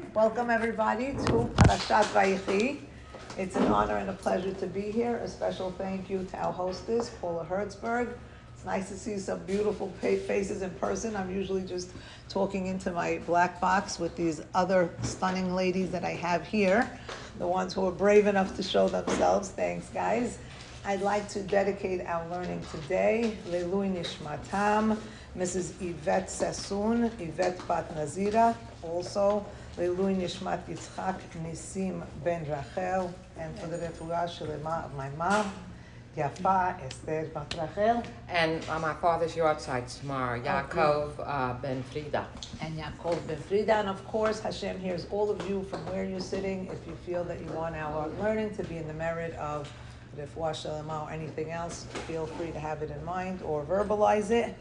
Welcome everybody to Parashat Vayechi. It's an honor and a pleasure to be here. A special thank you to our hostess, Paula Hertzberg. It's nice to see some beautiful faces in person. I'm usually just talking into my black box with these other stunning ladies that I have here, the ones who are brave enough to show themselves. Thanks, guys. I'd like to dedicate our learning today, Leilui Nishmatam, Mrs. Yvette Sassoon, Yvette Bat Nazira, also Leilui Nishmat Yitzchak Nisim Ben Rachel, and for the refuah shelema of my mom, Yafa Esther Bat Rachel. And my father's yahrzeit tomorrow, Yaakov Ben Frida. And Yaakov Ben Frida, and of course Hashem hears all of you from where you're sitting. If you feel that you want our learning to be in the merit of refuah shelema or anything else, feel free to have it in mind or verbalize it.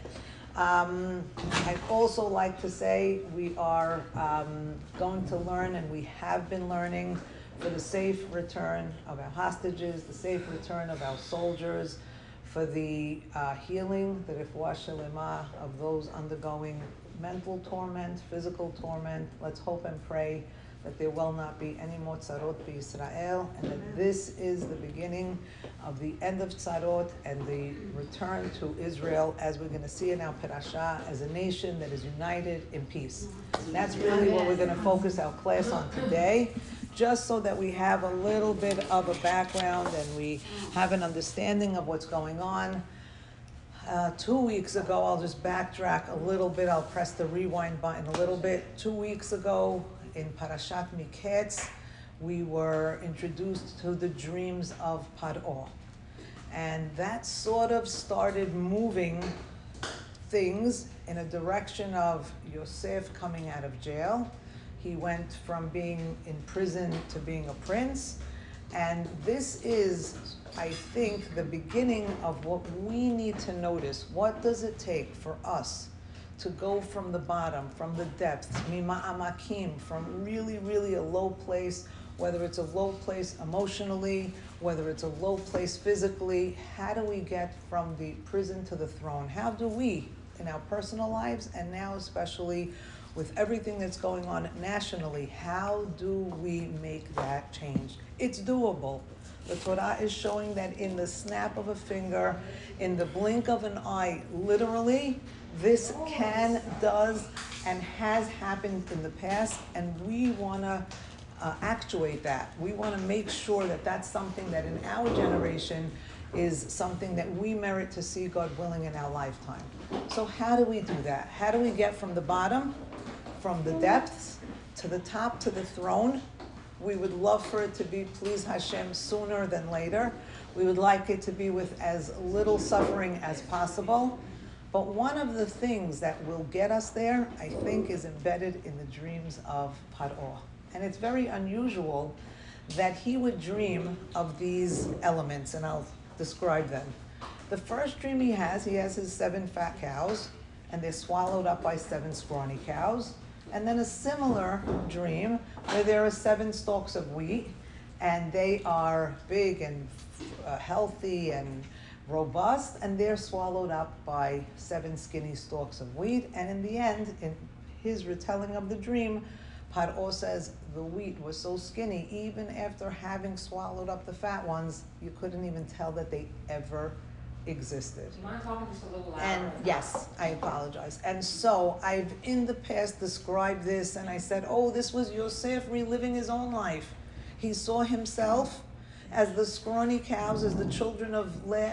I'd also like to say we are going to learn, and we have been learning, for the safe return of our hostages, the safe return of our soldiers, for the healing, the refuah shelema of those undergoing mental torment, physical torment. Let's hope and pray that there will not be any more tzarot b'Yisrael, and that this is the beginning of the end of tzarot and the return to Israel, as we're going to see in our parasha, as a nation that is united in peace. And that's really what we're going to focus our class on today, just so that we have a little bit of a background and we have an understanding of what's going on. 2 weeks ago, I'll just backtrack a little bit, I'll press the rewind button a little bit. 2 weeks ago, in Parashat Miketz, we were introduced to the dreams of Paro. And that sort of started moving things in a direction of Yosef coming out of jail. He went from being in prison to being a prince. And this is, I think, the beginning of what we need to notice. What does it take for us to go from the bottom, from the depths, mima'amakim, from really, really a low place, whether it's a low place emotionally, whether it's a low place physically? How do we get from the prison to the throne? How do we, in our personal lives, and now especially with everything that's going on nationally, how do we make that change? It's doable. The Torah is showing that in the snap of a finger, in the blink of an eye, literally, this can, does, and has happened in the past, and we want to actuate that. We want to make sure that that's something that in our generation is something that we merit to see, God willing, in our lifetime. So how do we do that? How do we get from the bottom, from the depths, to the top, to the throne? We would love for it to be, please Hashem, sooner than later. We would like it to be with as little suffering as possible. But one of the things that will get us there, I think, is embedded in the dreams of Paro. And it's very unusual that he would dream of these elements, and I'll describe them. The first dream he has his 7 fat cows, and they're swallowed up by 7 scrawny cows. And then a similar dream where there are 7 stalks of wheat, and they are big and healthy and robust, and they're swallowed up by 7 skinny stalks of wheat. And in the end, in his retelling of the dream, Paro says the wheat was so skinny, even after having swallowed up the fat ones, you couldn't even tell that they ever existed. Do you mind talking just a little louder? And yes, I apologize. And so I've in the past described this, and I said, oh, this was Yosef reliving his own life. He saw himself as the scrawny cows, as the children of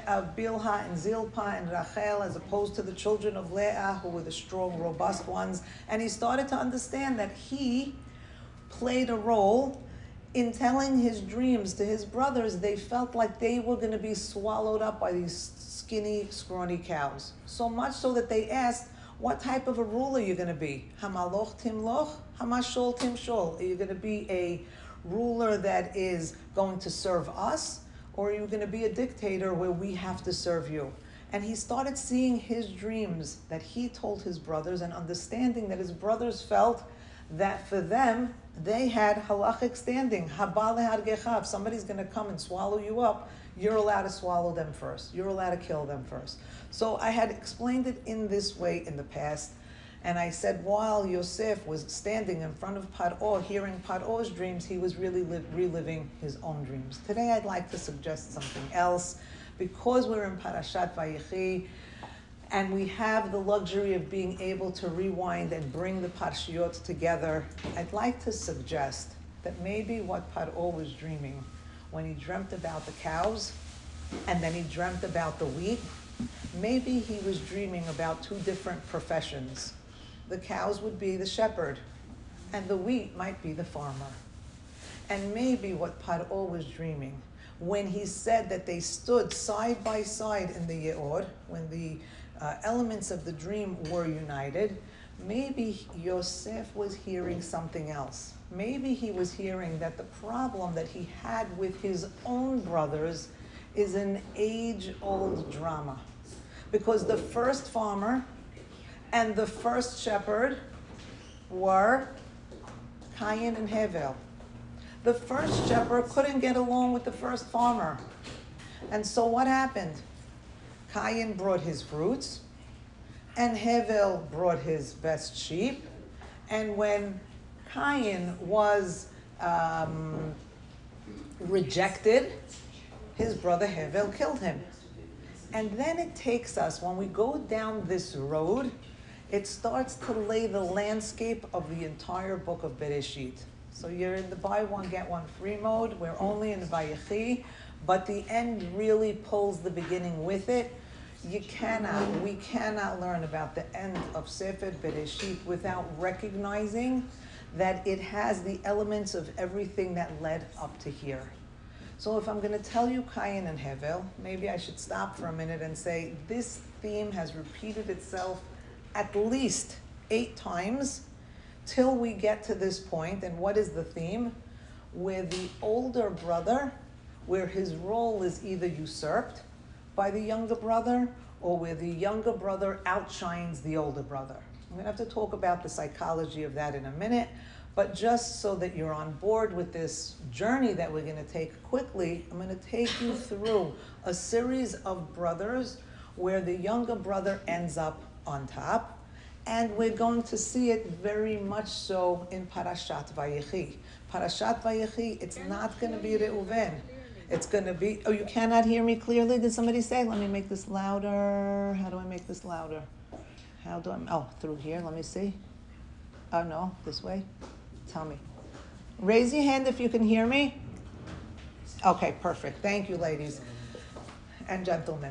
Bilhah and Zilpah and Rachel, as opposed to the children of Leah, who were the strong, robust ones. And he started to understand that he played a role in telling his dreams to his brothers. They felt like they were going to be swallowed up by these skinny, scrawny cows. So much so that they asked, what type of a ruler are you going to be? Hamaloch timloch, hamashol timshol. Are you going to be a ruler that is going to serve us, or are you going to be a dictator where we have to serve you? And he started seeing his dreams that he told his brothers, and understanding that his brothers felt that for them, they had halachic standing. Haba lehargecha. If somebody's going to come and swallow you up, you're allowed to swallow them first. You're allowed to kill them first. So I had explained it in this way in the past. And I said, while Yosef was standing in front of Paro, hearing Paro's dreams, he was really reliving his own dreams. Today I'd like to suggest something else. Because we're in Parashat Vayechi, and we have the luxury of being able to rewind and bring the Parshiyot together, I'd like to suggest that maybe what Paro was dreaming when he dreamt about the cows, and then he dreamt about the wheat, maybe he was dreaming about two different professions. The cows would be the shepherd, and the wheat might be the farmer. And maybe what Paro was dreaming, when he said that they stood side by side in the Ye'od, when the elements of the dream were united, maybe Yosef was hearing something else. Maybe he was hearing that the problem that he had with his own brothers is an age-old drama. Because the first farmer and the first shepherd were Cain and Hevel. The first shepherd couldn't get along with the first farmer. And so what happened? Cain brought his fruits, and Hevel brought his best sheep. And when Cain was rejected, his brother Hevel killed him. And then it takes us, when we go down this road, it starts to lay the landscape of the entire book of Bereshit. So you're in the buy one, get one free mode. We're only in Vayechi, but the end really pulls the beginning with it. We cannot learn about the end of Sefer Bereshit without recognizing that it has the elements of everything that led up to here. So if I'm going to tell you Cain and Hevel, maybe I should stop for a minute and say this theme has repeated itself at least 8 times till we get to this point. And what is the theme? Where the older brother, where his role is either usurped by the younger brother, or where the younger brother outshines the older brother. I'm going to have to talk about the psychology of that in a minute, but just so that you're on board with this journey that we're going to take quickly, I'm going to take you through a series of brothers where the younger brother ends up on top. And we're going to see it very much so in Parashat Vayechi. Parashat Vayechi, it's not going to be Reuven. It's going to be, oh, you cannot hear me clearly? Did somebody say? Let me make this louder. How do I make this louder? Through here, let me see. Oh, no, this way? Tell me. Raise your hand if you can hear me. Okay, perfect. Thank you, ladies and gentlemen.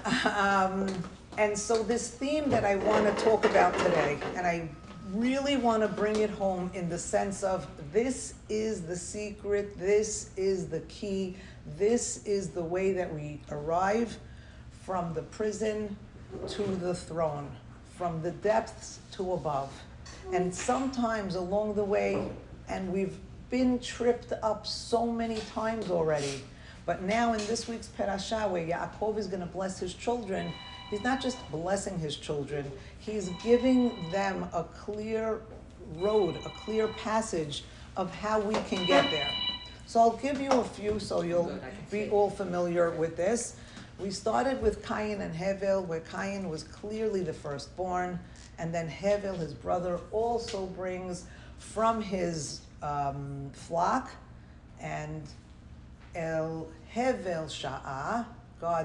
And so this theme that I want to talk about today, and I really want to bring it home in the sense of this is the secret, this is the key, this is the way that we arrive from the prison to the throne, from the depths to above. And sometimes along the way, and we've been tripped up so many times already, but now in this week's Parashah, where Yaakov is going to bless his children, he's not just blessing his children, he's giving them a clear road, a clear passage of how we can get there. So I'll give you a few so you'll be all familiar with this. We started with Cain and Hevel, where Cain was clearly the firstborn, and then Hevel, his brother, also brings from his flock, and El Hevel Sha'ah, God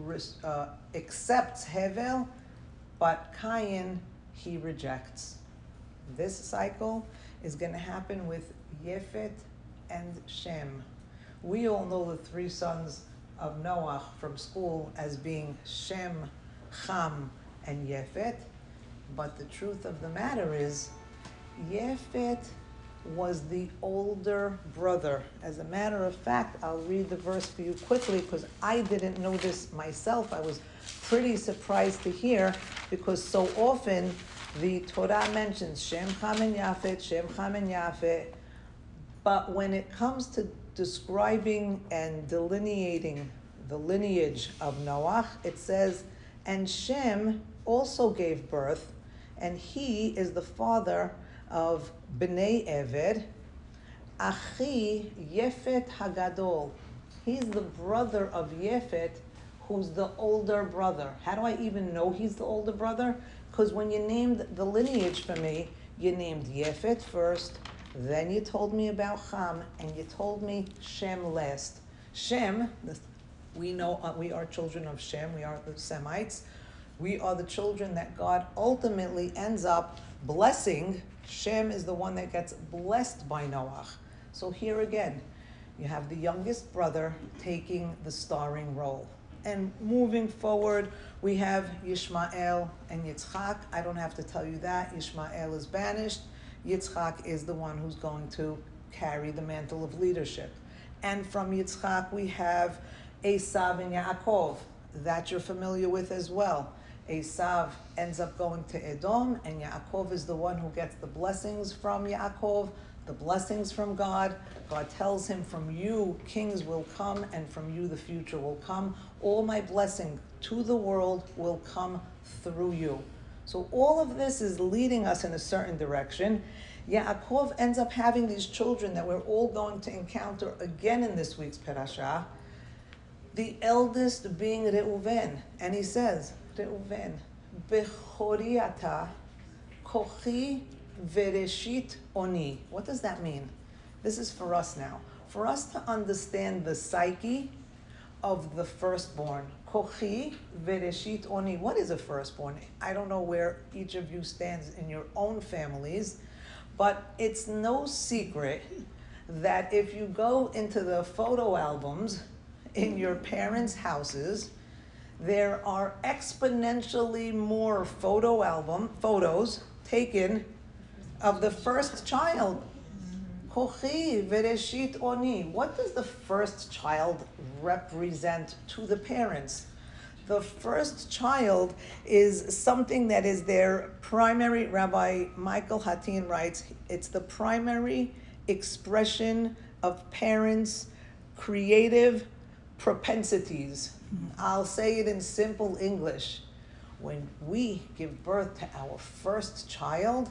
accepts Hevel, but Cain, he rejects. This cycle is going to happen with Yefet and Shem. We all know the 3 sons of Noah from school as being Shem, Ham, and Yefet, but the truth of the matter is Yefet was the older brother. As a matter of fact, I'll read the verse for you quickly because I didn't know this myself. I was pretty surprised to hear, because so often the Torah mentions Shem, Ham, and Yafet, Shem, Ham, and Yafet, but when it comes to describing and delineating the lineage of Noah, it says, and Shem also gave birth, and he is the father of Bnei Eved, Achi Yefet Hagadol. He's the brother of Yefet, who's the older brother. How do I even know he's the older brother? Because when you named the lineage for me, you named Yefet first, then you told me about Ham, and you told me Shem last. Shem, we know we are children of Shem, we are the Semites. We are the children that God ultimately ends up blessing. Shem is the one that gets blessed by Noach. So here again, you have the youngest brother taking the starring role. And moving forward, we have Yishmael and Yitzchak. I don't have to tell you that. Yishmael is banished. Yitzchak is the one who's going to carry the mantle of leadership. And from Yitzchak, we have Esav and Yaakov, that you're familiar with as well. Esav ends up going to Edom, and Yaakov is the one who gets the blessings from Yaakov, the blessings from God. God tells him, from you kings will come, and from you the future will come. All my blessing to the world will come through you. So all of this is leading us in a certain direction. Yaakov ends up having these children that we're all going to encounter again in this week's Perashah. The eldest being Reuven, and he says, Reuven, Bechori ata, kochi vereshit oni. What does that mean? This is for us now. For us to understand the psyche of the firstborn. Kochi vereshit oni. What is a firstborn? I don't know where each of you stands in your own families, but it's no secret that if you go into the photo albums in your parents' houses, there are exponentially more photos taken of the first child. Kochi vereshit oni. What does the first child represent to the parents? The first child is something that is their primary, Rabbi Michael Hatin writes, it's the primary expression of parents' creative propensities. I'll say it in simple English. When we give birth to our first child,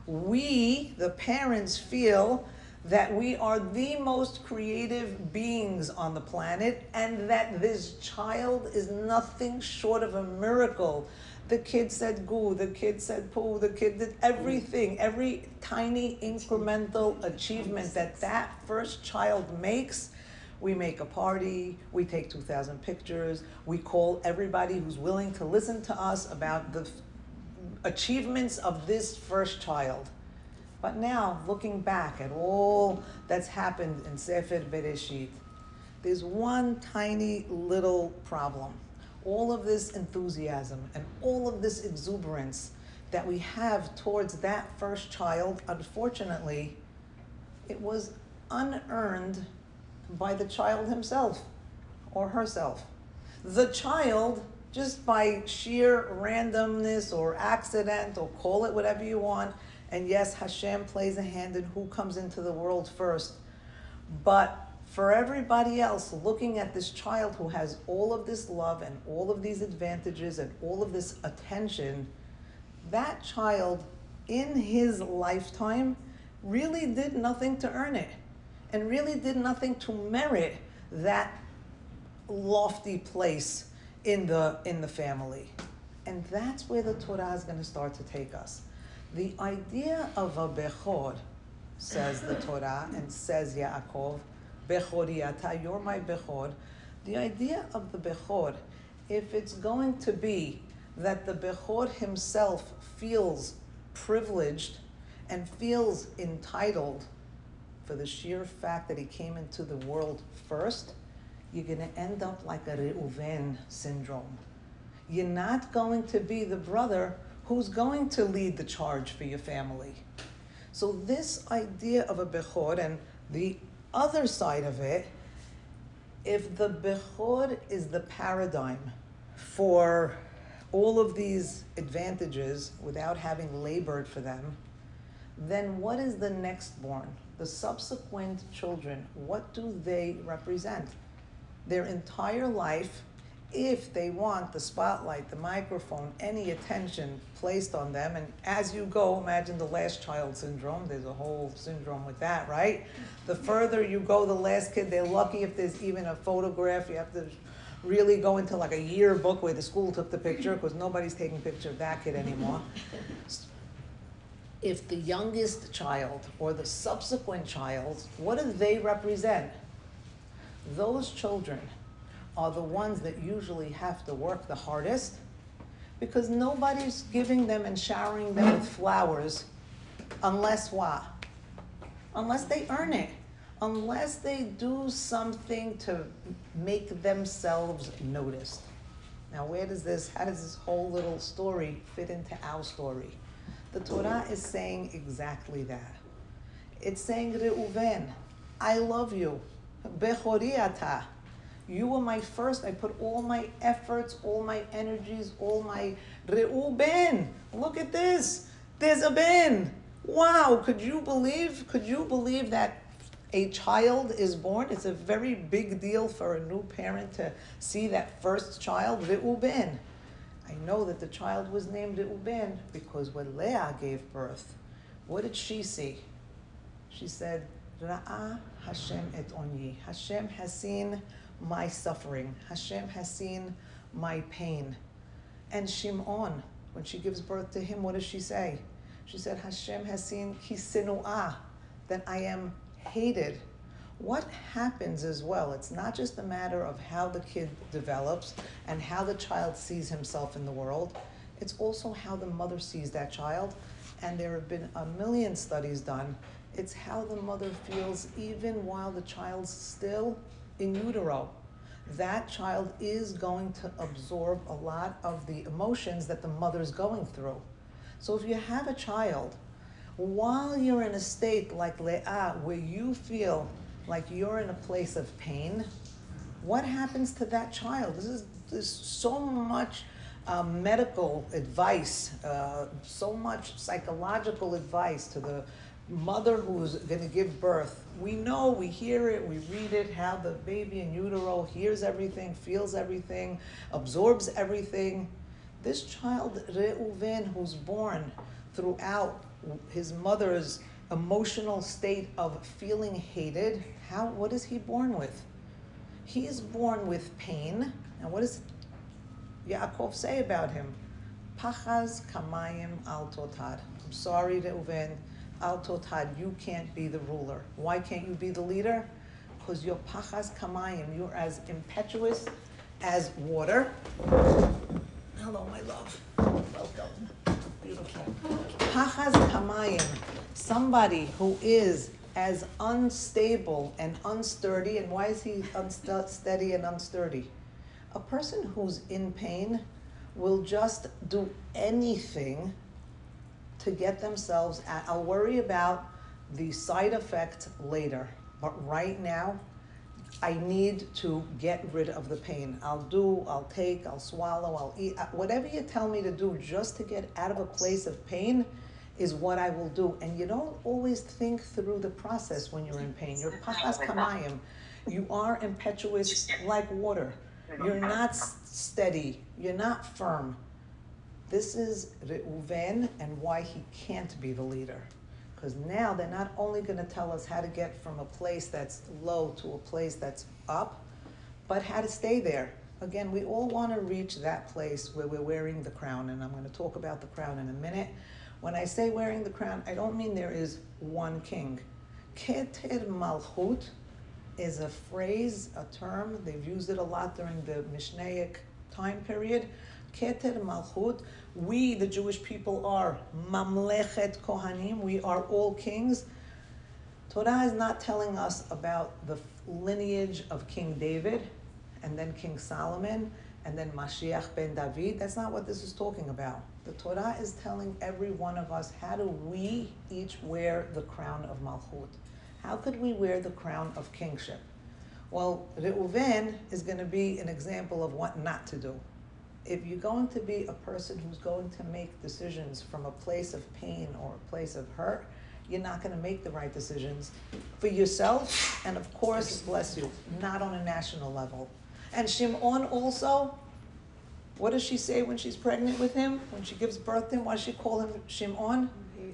we, the parents, feel that we are the most creative beings on the planet, and that this child is nothing short of a miracle. The kid said goo, the kid said poo, the kid did everything, every tiny incremental achievement that first child makes. We make a party, we take 2,000 pictures, we call everybody who's willing to listen to us about the achievements of this first child. But now, looking back at all that's happened in Sefer Bereshit, there's one tiny little problem. All of this enthusiasm and all of this exuberance that we have towards that first child, unfortunately, it was unearned by the child himself or herself. The child, just by sheer randomness or accident, or call it whatever you want, and yes, Hashem plays a hand in who comes into the world first, but for everybody else looking at this child who has all of this love and all of these advantages and all of this attention, that child in his lifetime really did nothing to earn it, and really did nothing to merit that lofty place in the family. And that's where the Torah is going to start to take us. The idea of a Bechor, says the Torah, and says Yaakov, Bechori ata, you're my Bechor. The idea of the Bechor, if it's going to be that the Bechor himself feels privileged and feels entitled for the sheer fact that he came into the world first, you're going to end up like a Reuven syndrome. You're not going to be the brother who's going to lead the charge for your family. So this idea of a Bechor, and the other side of it, if the Bechor is the paradigm for all of these advantages without having labored for them, then what is the next born? The subsequent children, what do they represent? Their entire life, if they want the spotlight, the microphone, any attention placed on them, and as you go, imagine the last child syndrome, there's a whole syndrome with that, right? The further you go, the last kid, they're lucky if there's even a photograph, you have to really go into like a yearbook where the school took the picture, because nobody's taking a picture of that kid anymore. If the youngest child or the subsequent child, what do they represent? Those children are the ones that usually have to work the hardest, because nobody's giving them and showering them with flowers unless what? Unless they earn it. Unless they do something to make themselves noticed. Now how does this whole little story fit into our story? The Torah is saying exactly that. It's saying, Reuven, I love you. Bechori ata. You were my first. I put all my efforts, all my energies, all my Reuben. Look at this. There's a Ben. Wow, could you believe that a child is born? It's a very big deal for a new parent to see that first child, Reuben. I know that the child was named Reuben because when Leah gave birth, what did she see? She said, Ra'ah Hashem et onyi. Hashem has seen my suffering. Hashem has seen my pain. And Shimon, when she gives birth to him, what does she say? She said, Hashem has seen kisinu'ah, that I am hated. What happens as well, it's not just a matter of how the kid develops and how the child sees himself in the world, it's also how the mother sees that child. And there have been a million studies done. It's how the mother feels even while the child's still in utero. That child is going to absorb a lot of the emotions that the mother's going through. So if you have a child, while you're in a state like Leah, where you feel like you're in a place of pain, what happens to that child? There's so much medical advice, so much psychological advice to the mother who's going to give birth. We know, we hear it, we read it, how the baby in utero hears everything, feels everything, absorbs everything. This child, Reuven, who's born throughout his mother's emotional state of feeling hated, what is he born with? He is born with pain. And what does Yaakov say about him? Pachaz kamayim al totad. I'm sorry, Reuven, al totad, you can't be the ruler. Why can't you be the leader? Because you're pachaz kamayim, you're as impetuous as water. Hello, my love. Welcome. Beautiful. Pachaz kamayim, somebody who is as unstable and unsturdy. And why is he unsteady and unsturdy? A person who's in pain will just do anything to get themselves out. I'll worry about the side effect later. But right now, I need to get rid of the pain. I'll take, I'll swallow, I'll eat. Whatever you tell me to do just to get out of a place of pain is what I will do. And you don't always think through the process when you're in pain. You're pachas kamayim. You are impetuous like water. You're not steady. You're not firm. This is Reuven and why he can't be the leader. Because now they're not only going to tell us how to get from a place that's low to a place that's up, but how to stay there. Again, we all want to reach that place where we're wearing the crown, and I'm going to talk about the crown in a minute. When I say wearing the crown, I don't mean there is one king. Keter Malchut is a phrase, a term. They've used it a lot during the Mishnaic time period. Keter Malchut. We, the Jewish people, are Mamlechet Kohanim. We are all kings. Torah is not telling us about the lineage of King David, and then King Solomon, and then Mashiach ben David. That's not what this is talking about. The Torah is telling every one of us, how do we each wear the crown of Malchut? How could we wear the crown of kingship? Well, Reuven is going to be an example of what not to do. If you're going to be a person who's going to make decisions from a place of pain or a place of hurt, you're not going to make the right decisions for yourself, and of course, bless you, not on a national level. And Shimon also, what does she say when she's pregnant with him? When she gives birth to him, why does she call him Shimon?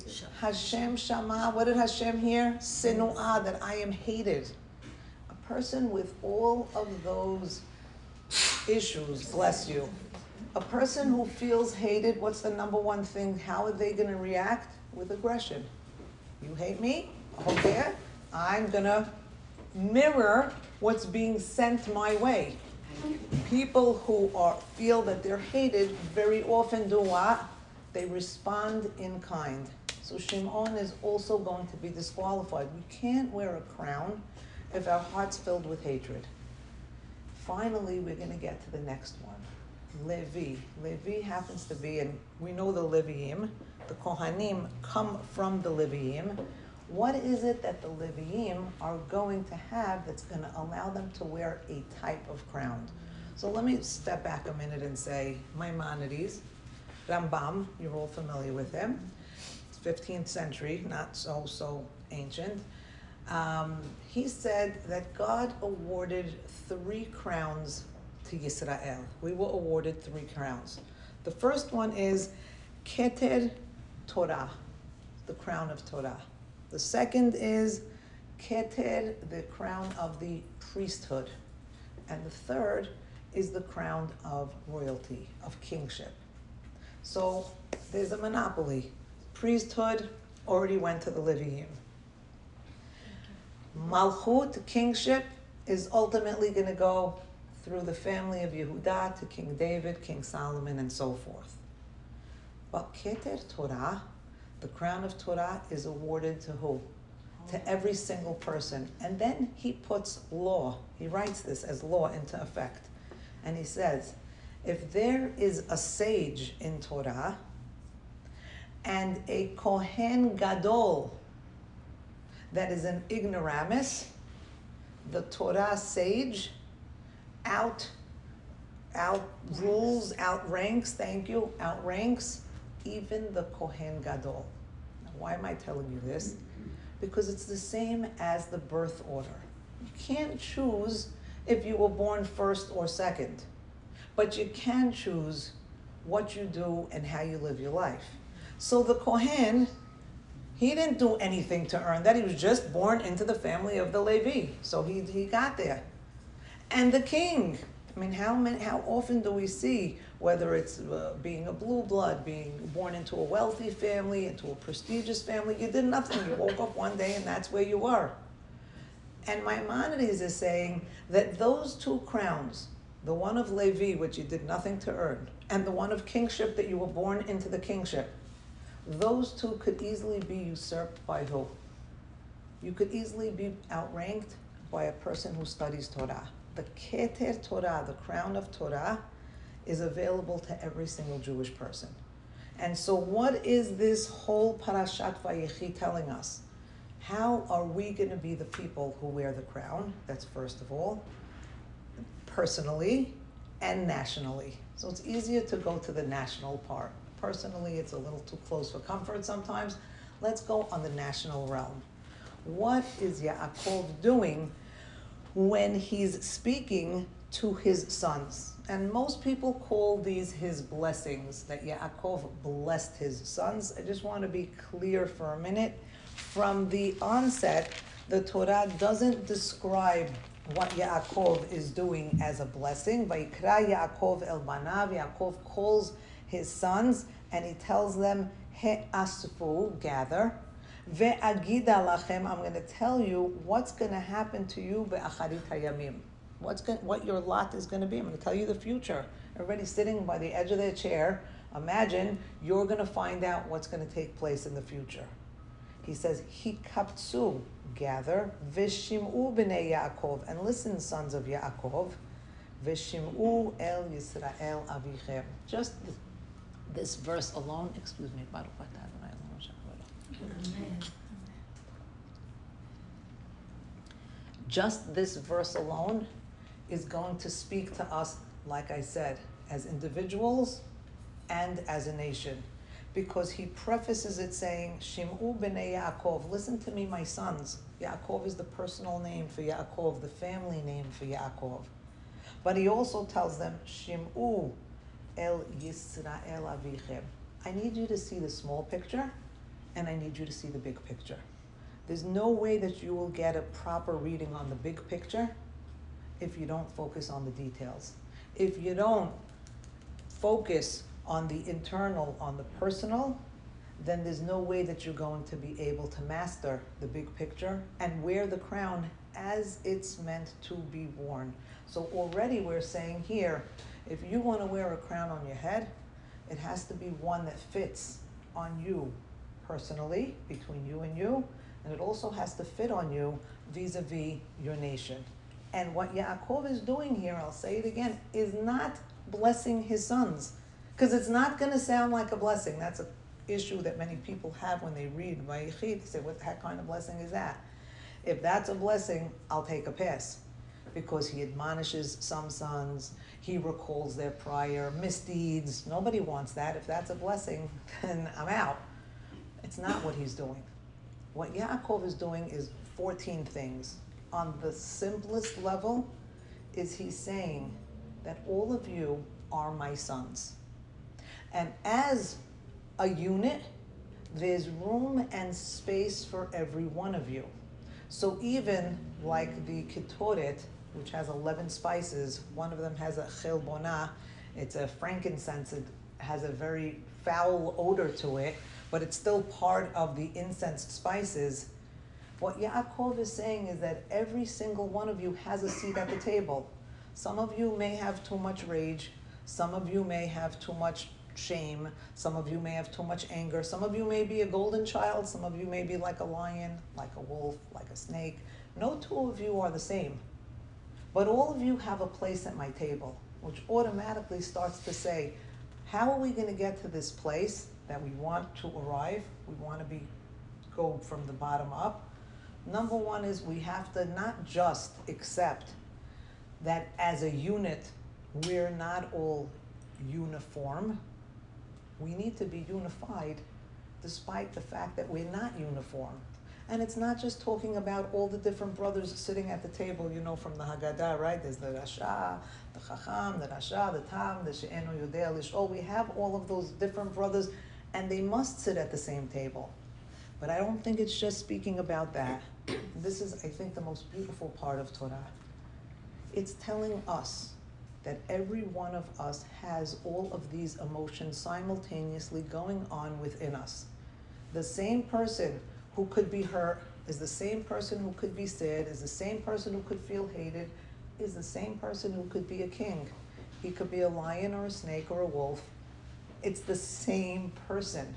Hashem Shama. What did Hashem hear? Sinu'ah, that I am hated. A person with all of those issues, bless you. A person who feels hated, what's the number one thing? How are they gonna react? With aggression. You hate me? Okay, I'm gonna mirror what's being sent my way. People who feel that they're hated very often do what? They respond in kind. So Shimon is also going to be disqualified. We can't wear a crown if our heart's filled with hatred. Finally, we're going to get to the next one. Levi. Levi happens to be, and we know the Leviim, the Kohanim come from the Leviim. What is it that the Leviim are going to have that's going to allow them to wear a type of crown? So let me step back a minute and say, Maimonides, Rambam, you're all familiar with him. It's 15th century, not so ancient. He said that God awarded 3 crowns to Yisrael. We were awarded 3 crowns. The first one is Keter Torah, the crown of Torah. The second is Keter, the crown of the priesthood. And the third is the crown of royalty, of kingship. So there's a monopoly. Priesthood already went to the Leviim. Malchut, kingship, is ultimately going to go through the family of Yehuda to King David, King Solomon, and so forth. But Keter Torah, the crown of Torah, is awarded to who? To every single person. And then he puts law. He writes this as law into effect. And he says, if there is a sage in Torah and a Kohen Gadol that is an ignoramus, the Torah sage outranks even the Kohen Gadol. Now, why am I telling you this? Because it's the same as the birth order. You can't choose if you were born first or second, but you can choose what you do and how you live your life. So the Kohen, he didn't do anything to earn that. He was just born into the family of the Levi. So he got there. And the king, I mean, how often do we see, whether it's being a blue blood, being born into a wealthy family, into a prestigious family, you did nothing. You woke up one day and that's where you were. And Maimonides is saying that those 2 crowns, the one of Levi, which you did nothing to earn, and the one of kingship, that you were born into the kingship, those 2 could easily be usurped by who? You could easily be outranked by a person who studies Torah. The Keter Torah, the crown of Torah, is available to every single Jewish person. And so what is this whole Parashat Vayechi telling us? How are we going to be the people who wear the crown? That's first of all, personally and nationally. So it's easier to go to the national part. Personally, it's a little too close for comfort sometimes. Let's go on the national realm. What is Yaakov doing when he's speaking to his sons? And most people call these his blessings, that Yaakov blessed his sons. I just want to be clear for a minute. From the onset, the Torah doesn't describe what Yaakov is doing as a blessing. Vayikra Yaakov el banav, Yaakov calls his sons and he tells them, He'asfu, gather. Ve'agida lachem, I'm going to tell you what's going to happen to you be'acharit hayamim. What your lot is going to be. I'm going to tell you the future. Everybody sitting by the edge of their chair, imagine you're going to find out what's going to take place in the future. He says, Hikaptsu, gather, Vishim'u b'nei Yaakov, and listen, sons of Yaakov, Vishim'u el Yisrael avichem. Just this verse alone, excuse me, just this verse alone is going to speak to us, like I said, as individuals and as a nation. Because he prefaces it saying, Shim'u b'nei Yaakov, listen to me, my sons. Yaakov is the personal name for Yaakov, the family name for Yaakov. But he also tells them, Shim'u el Yisrael avichem. I need you to see the small picture, and I need you to see the big picture. There's no way that you will get a proper reading on the big picture if you don't focus on the details. If you don't focus on the internal, on the personal, then there's no way that you're going to be able to master the big picture and wear the crown as it's meant to be worn. So already we're saying here, if you want to wear a crown on your head, it has to be one that fits on you personally, between you, and it also has to fit on you vis-a-vis your nation. And what Yaakov is doing here, I'll say it again, is not blessing his sons. Because it's not going to sound like a blessing. That's an issue that many people have when they read Vayechi. They say, what the heck kind of blessing is that? If that's a blessing, I'll take a pass. Because he admonishes some sons, he recalls their prior misdeeds. Nobody wants that. If that's a blessing, then I'm out. It's not what he's doing. What Yaakov is doing is 14 things. On the simplest level is he's saying that all of you are my sons. And as a unit, there's room and space for every one of you. So even like the Ketoret, which has 11 spices, one of them has a chilbona, it's a frankincense, it has a very foul odor to it, but it's still part of the incense spices. What Yaakov is saying is that every single one of you has a seat at the table. Some of you may have too much rage, some of you may have too much shame, some of you may have too much anger, some of you may be a golden child, some of you may be like a lion, like a wolf, like a snake. No two of you are the same. But all of you have a place at my table, which automatically starts to say, how are we going to get to this place that we want to arrive? We want to go from the bottom up. Number one is we have to not just accept that as a unit, we're not all uniform. We need to be unified despite the fact that we're not uniform. And it's not just talking about all the different brothers sitting at the table, you know, from the Haggadah, right? There's the Rasha, the Chacham, the Rasha, the Tam, the She'enu Yodea Lish'ol. We have all of those different brothers, and they must sit at the same table. But I don't think it's just speaking about that. This is, I think, the most beautiful part of Torah. It's telling us that every one of us has all of these emotions simultaneously going on within us. The same person who could be hurt is the same person who could be sad, is the same person who could feel hated, is the same person who could be a king. He could be a lion or a snake or a wolf. It's the same person.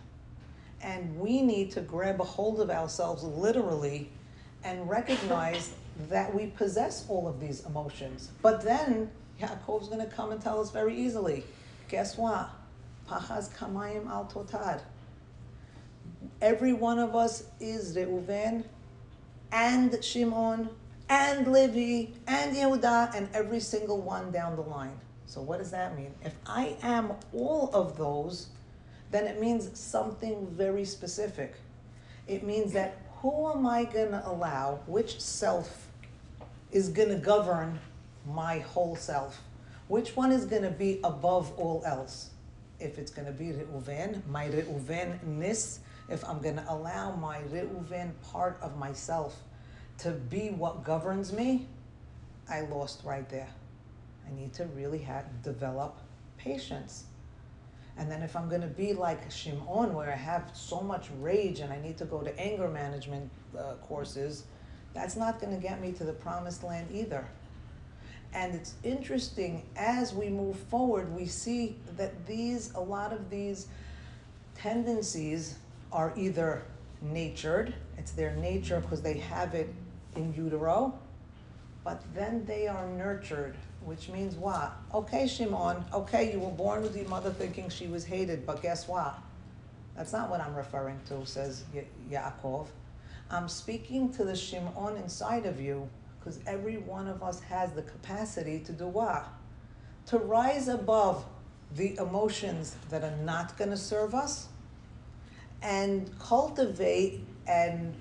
And we need to grab a hold of ourselves literally and recognize that we possess all of these emotions. But then Yaakov's going to come and tell us very easily, guess what? Pachaz kamayim al totad. Every one of us is Reuven and Shimon and Levi and Yehuda and every single one down the line. So what does that mean? If I am all of those, then it means something very specific. It means that who am I going to allow, which self is going to govern my whole self? Which one is going to be above all else? If it's going to be Reuven, my Reuven-ness, if I'm going to allow my Reuven part of myself to be what governs me, I lost right there. I need to really develop patience. And then if I'm going to be like Shimon, where I have so much rage and I need to go to anger management courses, that's not going to get me to the promised land either. And it's interesting, as we move forward, we see that a lot of these tendencies are either natured, it's their nature because they have it in utero, but then they are nurtured, which means what? Okay, Shimon, okay, you were born with your mother thinking she was hated, but guess what? That's not what I'm referring to, says Yaakov. I'm speaking to the Shimon inside of you, because every one of us has the capacity to do what? To rise above the emotions that are not going to serve us and cultivate and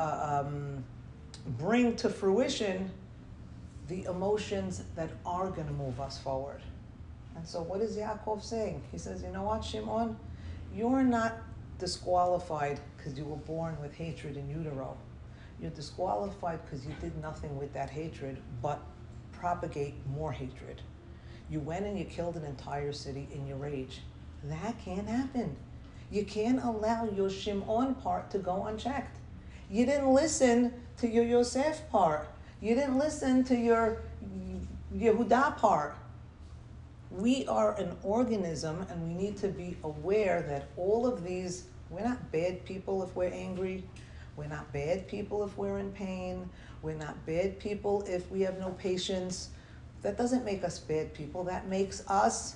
bring to fruition the emotions that are going to move us forward. And so what is Yaakov saying? He says, you know what, Shimon? You're not disqualified because you were born with hatred in utero. You're disqualified because you did nothing with that hatred but propagate more hatred. You went and you killed an entire city in your rage. That can't happen. You can't allow your Shimon part to go unchecked. You didn't listen to your Yosef part. You didn't listen to your Yehuda part. We are an organism, and we need to be aware that all of these, we're not bad people if we're angry. We're not bad people if we're in pain. We're not bad people if we have no patience. That doesn't make us bad people. That makes us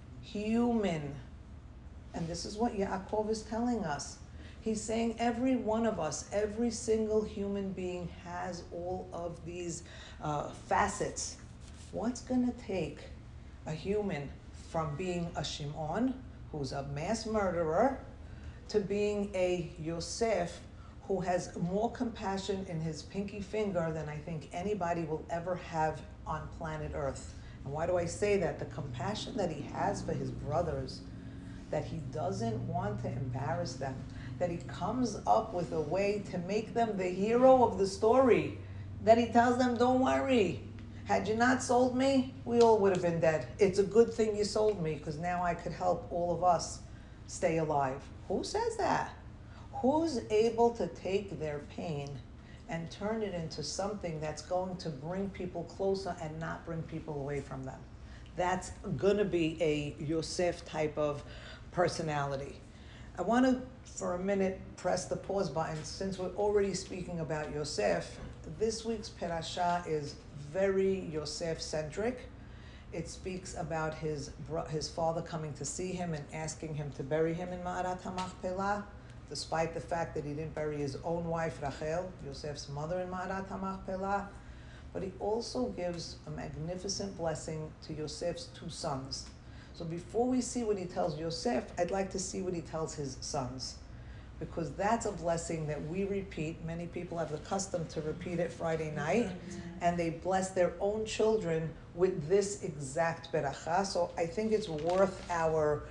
human. And this is what Yaakov is telling us. He's saying every one of us, every single human being has all of these facets. What's going to take a human from being a Shimon, who's a mass murderer, to being a Yosef, who has more compassion in his pinky finger than I think anybody will ever have on planet Earth? And why do I say that? The compassion that he has for his brothers, that he doesn't want to embarrass them, that he comes up with a way to make them the hero of the story, that he tells them, don't worry, had you not sold me, we all would have been dead. It's a good thing you sold me, because now I could help all of us stay alive. Who says that? Who's able to take their pain and turn it into something that's going to bring people closer and not bring people away from them? That's going to be a Yosef type of personality. I want to, for a minute, press the pause button. Since we're already speaking about Yosef, this week's parasha is very Yosef-centric. It speaks about his father coming to see him and asking him to bury him in Ma'arat HaMachpelah, despite the fact that he didn't bury his own wife, Rachel, Yosef's mother, in Ma'arat HaMachpelah. But he also gives a magnificent blessing to Yosef's two sons. So before we see what he tells Yosef, I'd like to see what he tells his sons, because that's a blessing that we repeat. Many people have the custom to repeat it Friday night, and they bless their own children with this exact beracha. So I think it's worth our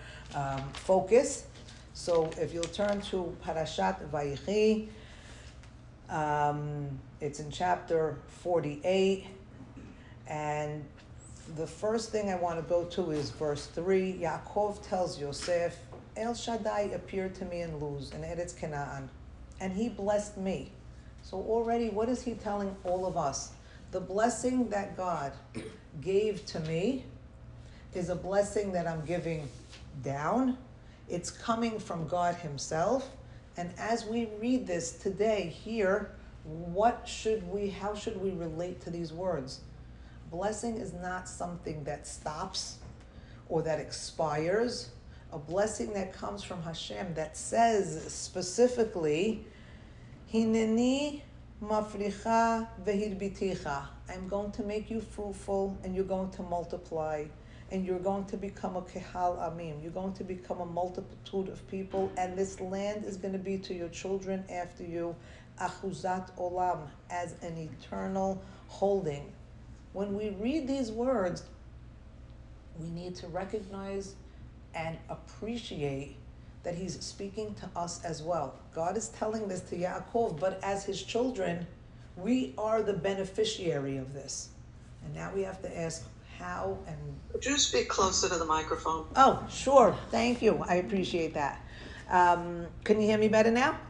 focus. So if you'll turn to Parashat Vayichi, it's in chapter 48, and the first thing I want to go to is verse 3. Yaakov tells Yosef, El Shaddai appeared to me in Luz, in Eretz Canaan, and he blessed me. So already, what is he telling all of us? The blessing that God gave to me is a blessing that I'm giving down. It's coming from God himself. And as we read this today here, how should we relate to these words? Blessing is not something that stops or that expires. A blessing that comes from Hashem that says specifically, Hineni mafricha vehirbiticha. I'm going to make you fruitful, and you're going to multiply, and you're going to become a kehal amim. You're going to become a multitude of people, and this land is going to be to your children after you, achuzat olam, as an eternal holding. When we read these words, we need to recognize and appreciate that he's speaking to us as well. God is telling this to Yaakov, but as his children, we are the beneficiary of this. And now we have to ask how and... Would you speak closer to the microphone? Oh, sure. Thank you. I appreciate that. Can you hear me better now?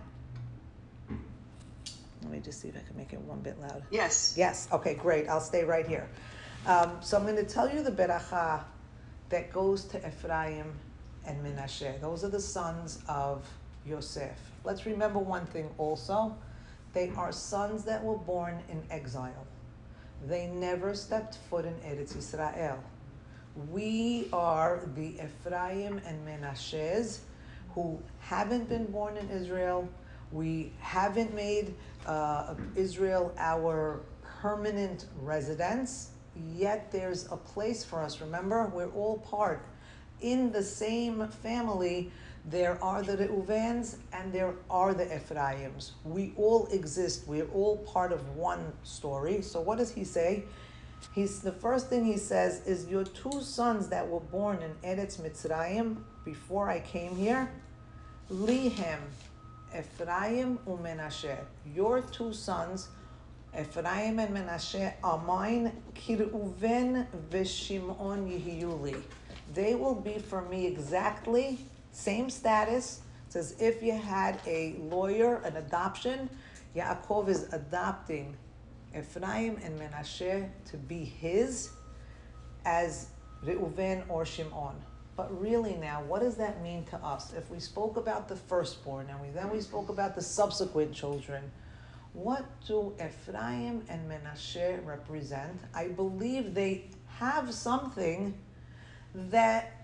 Let me just see if I can make it one bit louder. Yes. Yes. Okay, great. I'll stay right here. So I'm going to tell you the beracha that goes to Ephraim and Menashe. Those are the sons of Yosef. Let's remember one thing also. They are sons that were born in exile. They never stepped foot in Eretz Yisrael. We are the Ephraim and Menashes who haven't been born in Israel. We haven't made Israel our permanent residence, yet there's a place for us. Remember, we're all part. In the same family, there are the Reuvens and there are the Ephraims. We all exist. We're all part of one story. So what does he say? The first thing he says is, your two sons that were born in Eretz Mitzrayim before I came here, Lihem, Ephraim u'Menashe. Your two sons Ephraim and Menashe are mine, Kireuven v'Shimon yihiyuli. They will be for me exactly same status. It's as if you had a lawyer, an adoption. Yaakov is adopting Ephraim and Menashe to be his as Reuven or Shimon. But really now, what does that mean to us? If we spoke about the firstborn and then we spoke about the subsequent children, what do Ephraim and Menashe represent? I believe they have something that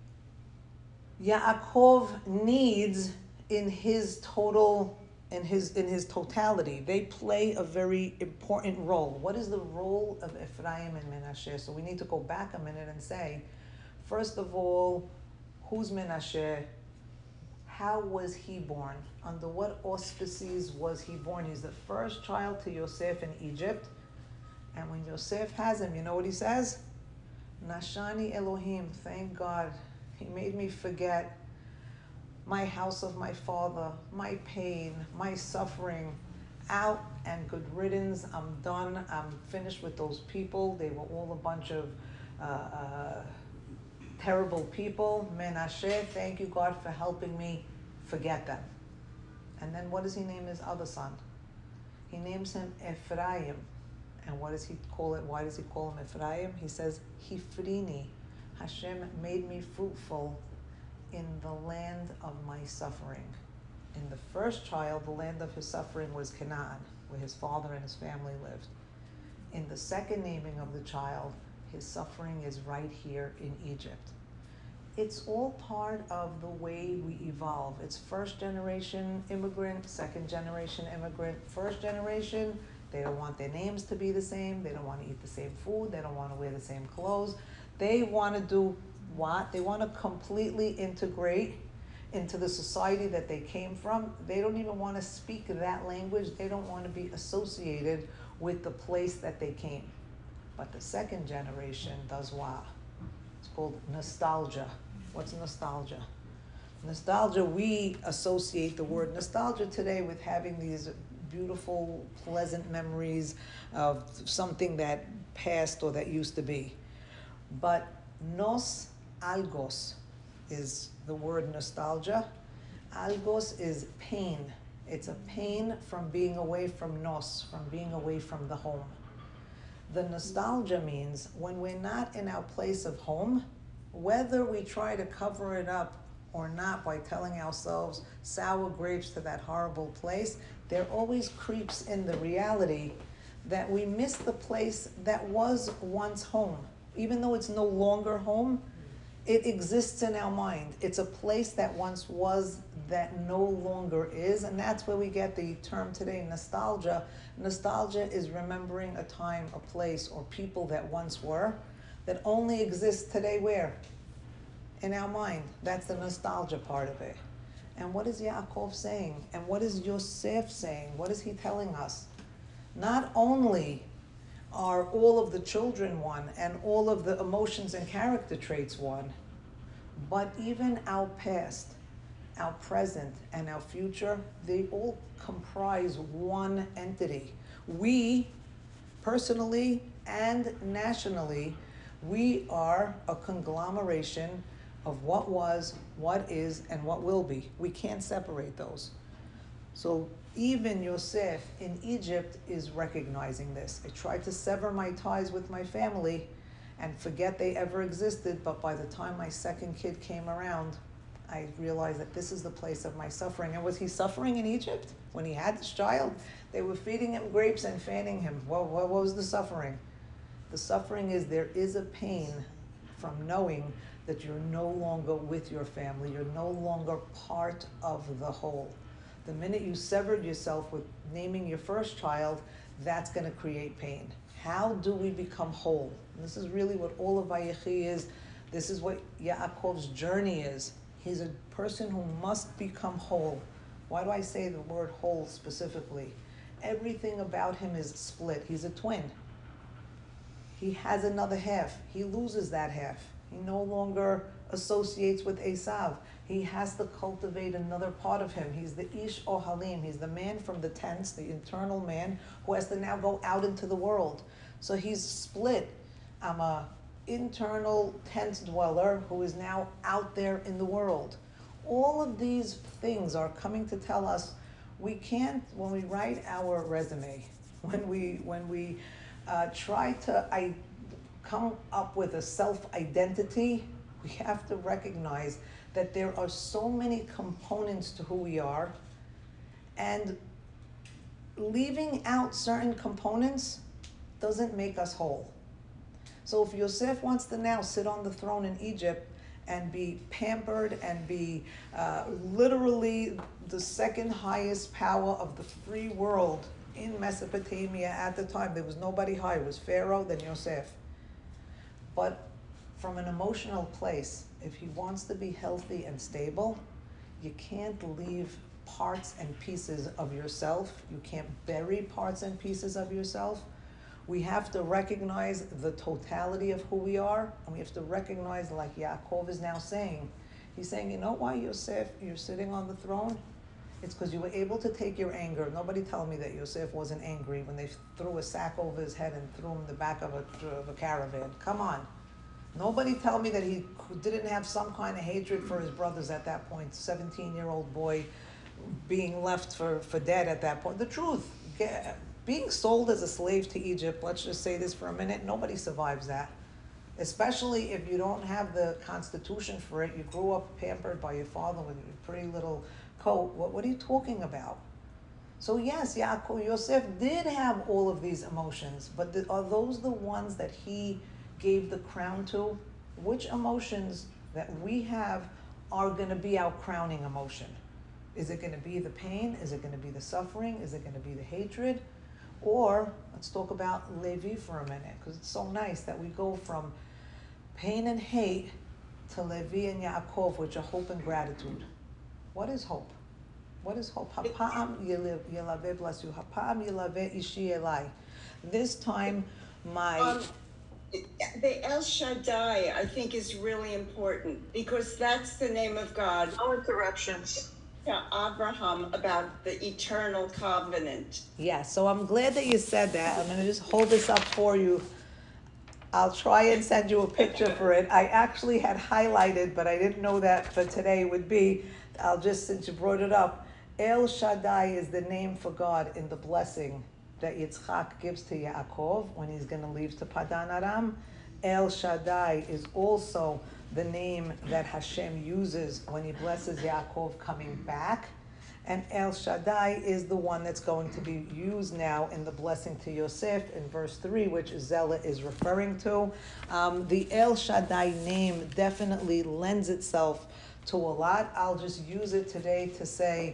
Yaakov needs in his totality. They play a very important role. What is the role of Ephraim and Menashe? So we need to go back a minute and say, first of all, who's Menashe? How was he born? Under what auspices was he born? He's the first child to Yosef in Egypt. And when Yosef has him, you know what he says? Nashani Elohim, thank God. He made me forget my house of my father, my pain, my suffering. Out and good riddance. I'm done. I'm finished with those people. They were all a bunch of terrible people. Menashe, thank you, God, for helping me forget them. And then what does he name his other son? He names him Ephraim. And what does he call it? Why does he call him Ephraim? He says, Hifrini. Hashem made me fruitful in the land of my suffering. In the first child, the land of his suffering was Canaan, where his father and his family lived. In the second naming of the child, his suffering is right here in Egypt. It's all part of the way we evolve. It's first generation immigrant, second generation immigrant. First generation, they don't want their names to be the same. They don't want to eat the same food. They don't want to wear the same clothes. They want to do what? They want to completely integrate into the society that they came from. They don't even want to speak that language. They don't want to be associated with the place that they came. But the second generation does what? It's called nostalgia. What's nostalgia? Nostalgia, we associate the word nostalgia today with having these beautiful, pleasant memories of something that passed or that used to be. But nos algos is the word nostalgia. Algos is pain. It's a pain from being away from nos, from being away from the home. The nostalgia means when we're not in our place of home, whether we try to cover it up or not by telling ourselves sour grapes to that horrible place, there always creeps in the reality that we miss the place that was once home. Even though it's no longer home, it exists in our mind. It's a place that once was that no longer is, and that's where we get the term today, nostalgia. Nostalgia is remembering a time, a place, or people that once were, that only exists today where? In our mind. That's the nostalgia part of it. And what is Yaakov saying? And what is Yosef saying? What is he telling us? Not only are all of the children one and all of the emotions and character traits one, but even our past, our present, and our future, they all comprise one entity. We, personally and nationally, we are a conglomeration of what was, what is, and what will be. We can't separate those. So even Yosef in Egypt is recognizing this. I tried to sever my ties with my family and forget they ever existed, but by the time my second kid came around, I realized that this is the place of my suffering. And was he suffering in Egypt when he had this child? They were feeding him grapes and fanning him. What was the suffering? The suffering is there is a pain from knowing that you're no longer with your family. You're no longer part of the whole. The minute you severed yourself with naming your first child, that's going to create pain. How do we become whole? And this is really what all of Vayechi is. This is what Yaakov's journey is. He's a person who must become whole. Why do I say the word whole specifically? Everything about him is split. He's a twin. He has another half. He loses that half. He no longer associates with Esav. He has to cultivate another part of him. He's the Ish Ohalim. He's the man from the tents, the internal man, who has to now go out into the world. So he's split. I'm a internal tent dweller who is now out there in the world. All of these things are coming to tell us we can't, when we write our resume, when we try to come up with a self-identity, we have to recognize that there are so many components to who we are, and leaving out certain components doesn't make us whole. So if Yosef wants to now sit on the throne in Egypt and be pampered and be literally the second highest power of the free world in Mesopotamia at the time, there was nobody higher. It was Pharaoh, then Yosef. But from an emotional place, if he wants to be healthy and stable, you can't leave parts and pieces of yourself. You can't bury parts and pieces of yourself. We have to recognize the totality of who we are, and we have to recognize, like Yaakov is now saying, he's saying, you know why, Yosef, you're sitting on the throne? It's because you were able to take your anger. Nobody tell me that Yosef wasn't angry when they threw a sack over his head and threw him in the back of a caravan. Come on. Nobody tell me that he didn't have some kind of hatred for his brothers at that point. 17-year-old boy being left for dead at that point. The truth. Being sold as a slave to Egypt, let's just say this for a minute, nobody survives that. Especially if you don't have the constitution for it. You grew up pampered by your father with a pretty little coat. What are you talking about? So yes, Yaakov, Yosef did have all of these emotions, but are those the ones that he gave the crown to? Which emotions that we have are going to be our crowning emotion? Is it going to be the pain? Is it going to be the suffering? Is it going to be the hatred? Or let's talk about Levi for a minute, because it's so nice that we go from pain and hate to Levi and Yaakov, which are hope and gratitude. What is hope? What is hope? Hapa'am yelaveh, bless you. Hapa'am yelaveh ishi elai. This time, the El Shaddai, I think, is really important, because that's the name of God. No interruptions. To Abraham about the eternal covenant. Yeah, so I'm glad that you said that. I'm going to just hold this up for you. I'll try and send you a picture for it. I actually had highlighted, but I didn't know that for today would be, since you brought it up, El Shaddai is the name for God in the blessing that Yitzchak gives to Yaakov when he's going to leave to Padan Aram. El Shaddai is also the name that Hashem uses when he blesses Yaakov coming back. And El Shaddai is the one that's going to be used now in the blessing to Yosef in verse 3, which Zella is referring to. The El Shaddai name definitely lends itself to a lot. I'll just use it today to say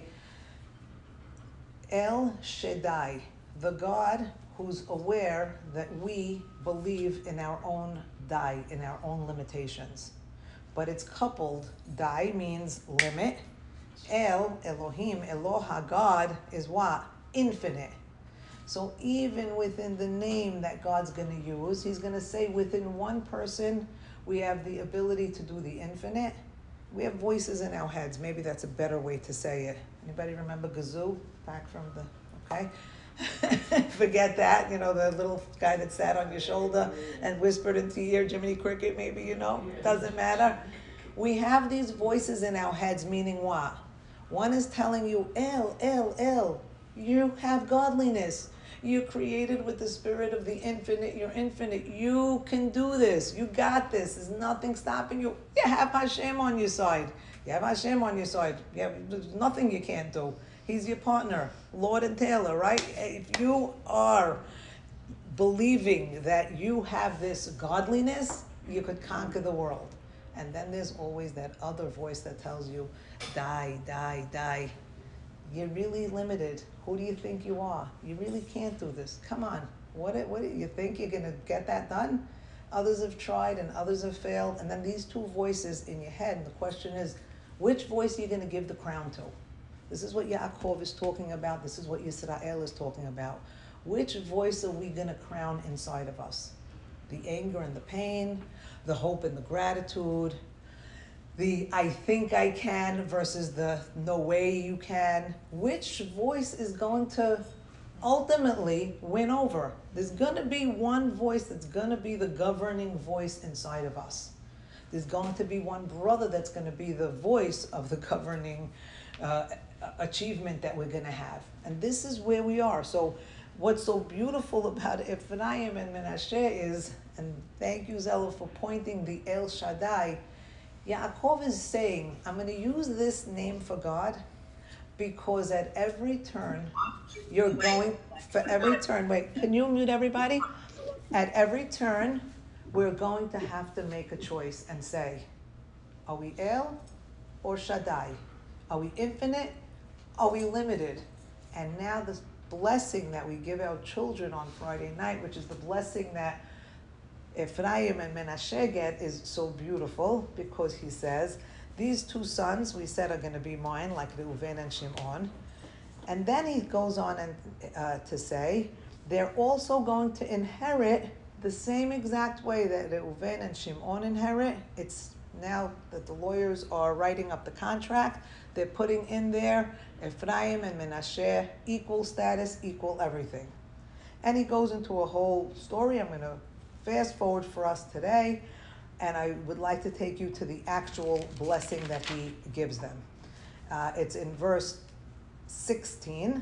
El Shaddai, the God who's aware that we believe in our own dai, in our own limitations. But it's coupled. Dai means limit. El, Elohim, Eloha, God, is what? Infinite. So even within the name that God's going to use, he's going to say within one person, we have the ability to do the infinite. We have voices in our heads. Maybe that's a better way to say it. Anybody remember Gazoo? Back from the, okay? Forget that, the little guy that sat on your shoulder and whispered into your ear, Jiminy Cricket, maybe, doesn't matter. We have these voices in our heads, meaning what? One is telling you, El, you have godliness. You're created with the spirit of the infinite. You're infinite. You can do this. You got this. There's nothing stopping you. You have Hashem on your side. There's nothing you can't do. He's your partner, Lord and Taylor, right? If you are believing that you have this godliness, you could conquer the world. And then there's always that other voice that tells you, die. You're really limited. Who do you think you are? You really can't do this. Come on. What do you think you're going to get that done? Others have tried and others have failed. And then these two voices in your head. And the question is, which voice are you going to give the crown to? This is what Yaakov is talking about. This is what Yisrael is talking about. Which voice are we going to crown inside of us? the anger and the pain, the hope and the gratitude, the I think I can versus the no way you can. Which voice is going to ultimately win over? There's going to be one voice that's going to be the governing voice inside of us. There's going to be one brother that's going to be the voice of the governing achievement that we're going to have. And this is where we are. So what's so beautiful about Ephraim and Menashe is, and thank you, Zella, for pointing the El Shaddai, Yaakov is saying, I'm going to use this name for God because at every turn, you're going, for every turn, wait, can you mute everybody? At every turn, we're going to have to make a choice and say, are we El or Shaddai? Are we infinite? Are we limited? And now this blessing that we give our children on Friday night, which is the blessing that Ephraim and Menashe get, is so beautiful because he says, these two sons we said are going to be mine, like Reuven and Shimon. And then he goes on and to say, they're also going to inherit the same exact way that Reuven and Shimon inherit. It's now that the lawyers are writing up the contract, they're putting in there Ephraim and Menashe, equal status, equal everything. And he goes into a whole story. I'm going to fast forward for us today, and I would like to take you to the actual blessing that he gives them. It's in verse 16.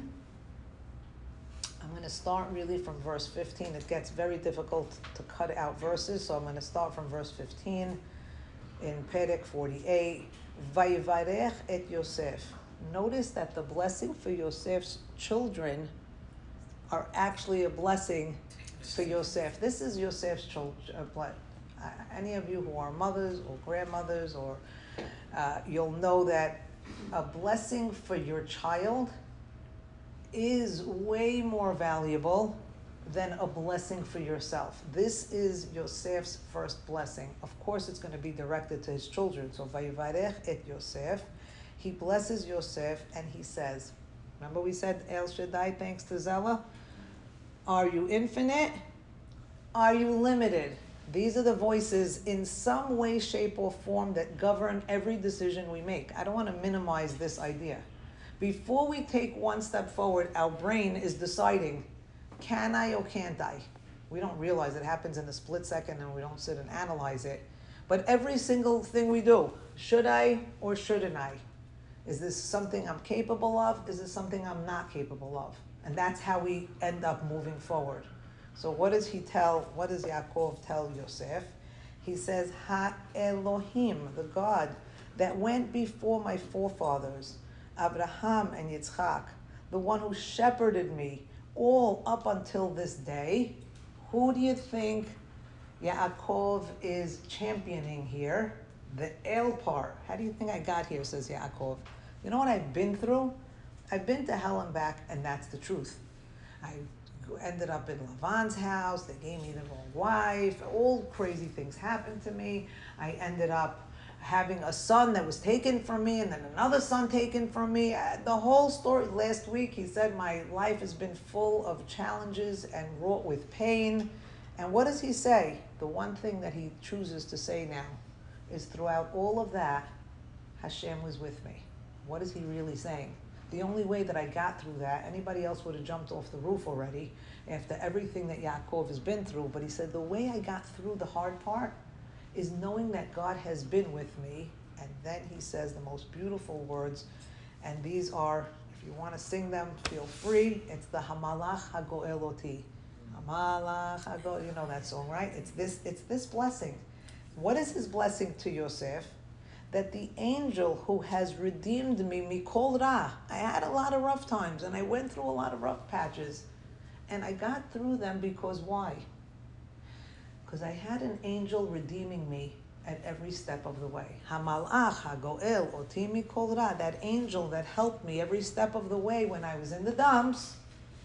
I'm going to start really from verse 15. It gets very difficult to cut out verses, so I'm going to start from verse 15 in Perek 48. Vayivarech et Yosef. Notice that the blessing for Yosef's children are actually a blessing for Yosef. This is Yosef's children. Any of you who are mothers or grandmothers, or you'll know that a blessing for your child is way more valuable than a blessing for yourself. This is Yosef's first blessing. Of course, it's going to be directed to his children. So, Vayivarech et Yosef. He blesses Yosef and he says, remember we said El Shaddai thanks to Zella? Are you infinite? Are you limited? These are the voices in some way, shape, or form that govern every decision we make. I don't want to minimize this idea. Before we take one step forward, our brain is deciding, can I or can't I? We don't realize it happens in a split second and we don't sit and analyze it. But every single thing we do, should I or shouldn't I? Is this something I'm capable of? Is this something I'm not capable of? And that's how we end up moving forward. So what does Yaakov tell Yosef? He says, Ha-Elohim, the God that went before my forefathers, Abraham and Yitzchak, the one who shepherded me all up until this day. Who do you think Yaakov is championing here? The El part. How do you think I got here, says Yaakov. You know what I've been through? I've been to hell and back, and that's the truth. I ended up in Lavan's house. They gave me the wrong wife. All crazy things happened to me. I ended up having a son that was taken from me, and then another son taken from me. The whole story. Last week, he said, my life has been full of challenges and wrought with pain. And what does he say? The one thing that he chooses to say now is, throughout all of that, Hashem was with me. What is he really saying? The only way that I got through that, anybody else would have jumped off the roof already after everything that Yaakov has been through. But he said, the way I got through the hard part is knowing that God has been with me. And then he says the most beautiful words. And these are, if you want to sing them, feel free. It's the Hamalach HaGoel Oti. Hamalach HaGoel, you know that song, right? It's this blessing. What is his blessing to Yosef? That the angel who has redeemed me, Mikol Ra, I had a lot of rough times and I went through a lot of rough patches. And I got through them because why? Because I had an angel redeeming me at every step of the way. Hamalach HaGoel Oti Mikol Ra, that angel that helped me every step of the way when I was in the dumps.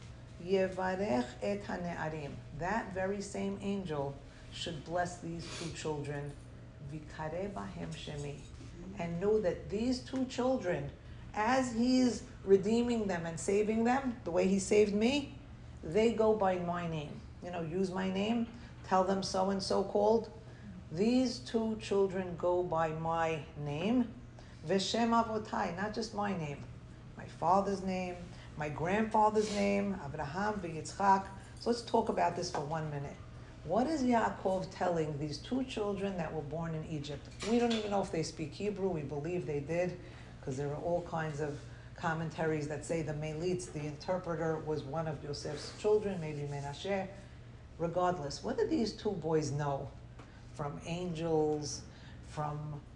Yevarech et hane'arim. That very same angel should bless these two children. Vikare bahem shemi. And know that these two children, as he's redeeming them and saving them, the way he saved me, they go by my name. You know, use my name. tell them so and so called. These two children go by my name, Veshem Avotai, not just my name, my father's name, my grandfather's name, Abraham v'Yitzchak. So let's talk about this for 1 minute. What is Yaakov telling these two children that were born in Egypt? We don't even know if they speak Hebrew. We believe they did, because there are all kinds of commentaries that say the Melitz, the interpreter, was one of Yosef's children, maybe Menashe. Regardless, what did these two boys know? From angels, from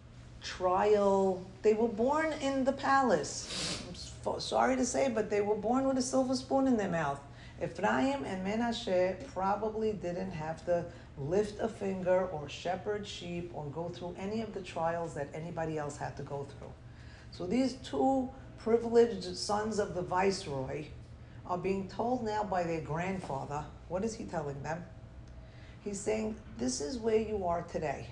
trial. They were born in the palace. I'm sorry to say, but they were born with a silver spoon in their mouth. Ephraim and Menashe probably didn't have to lift a finger or shepherd sheep or go through any of the trials that anybody else had to go through. So these two privileged sons of the viceroy are being told now by their grandfather. What is he telling them? He's saying, this is where you are today.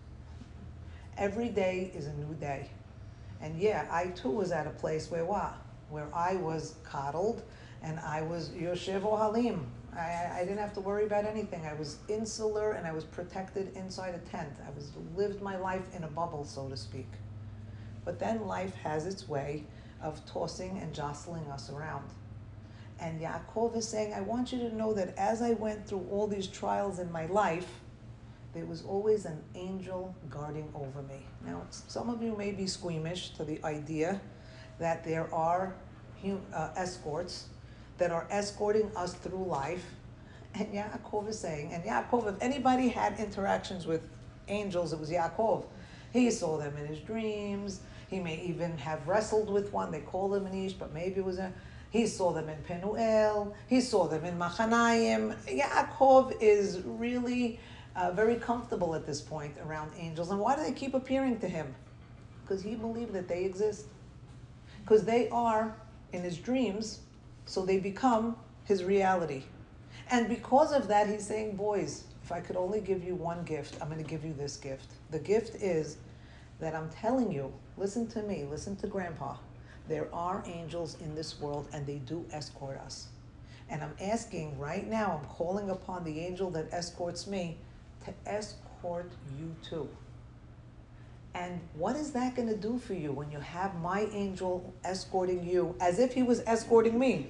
Every day is a new day. And yeah, I too was at a place where what? Where I was coddled and I was Yoshev Ohalim. I didn't have to worry about anything. I was insular and I was protected inside a tent. I lived my life in a bubble, so to speak. But then life has its way of tossing and jostling us around. And Yaakov is saying, I want you to know that as I went through all these trials in my life, there was always an angel guarding over me. Now, some of you may be squeamish to the idea that there are escorts that are escorting us through life. And Yaakov is saying, and Yaakov, if anybody had interactions with angels, it was Yaakov. He saw them in his dreams. He may even have wrestled with one. They call him an Ish, but maybe it was he saw them in Penuel. He saw them in Machanayim. Yaakov is really very comfortable at this point around angels. And why do they keep appearing to him? Because he believed that they exist. Because they are in his dreams, so they become his reality. And because of that, he's saying, boys, if I could only give you one gift, I'm going to give you this gift. The gift is that I'm telling you, listen to me, listen to Grandpa. There are angels in this world and they do escort us. And I'm asking right now, I'm calling upon the angel that escorts me to escort you too. And what is that going to do for you when you have my angel escorting you as if he was escorting me?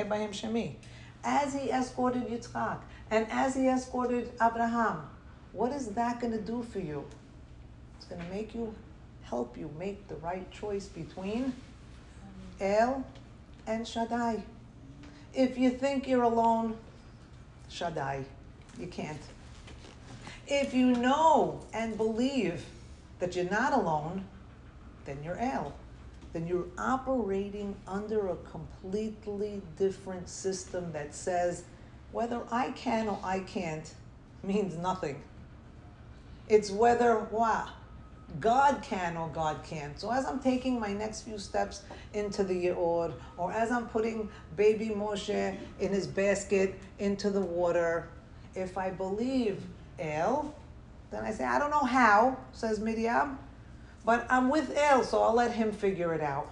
As he escorted Yitzchak and as he escorted Abraham. What is that going to do for you? It's going to help you make the right choice between El and Shaddai. If you think you're alone, Shaddai, you can't. If you know and believe that you're not alone, then you're El. Then you're operating under a completely different system that says whether I can or I can't means nothing. It's whether what? God can or God can't. So as I'm taking my next few steps into the Ye'or, or as I'm putting baby Moshe in his basket into the water, if I believe El, then I say, I don't know how, says Miriam, but I'm with El, so I'll let him figure it out.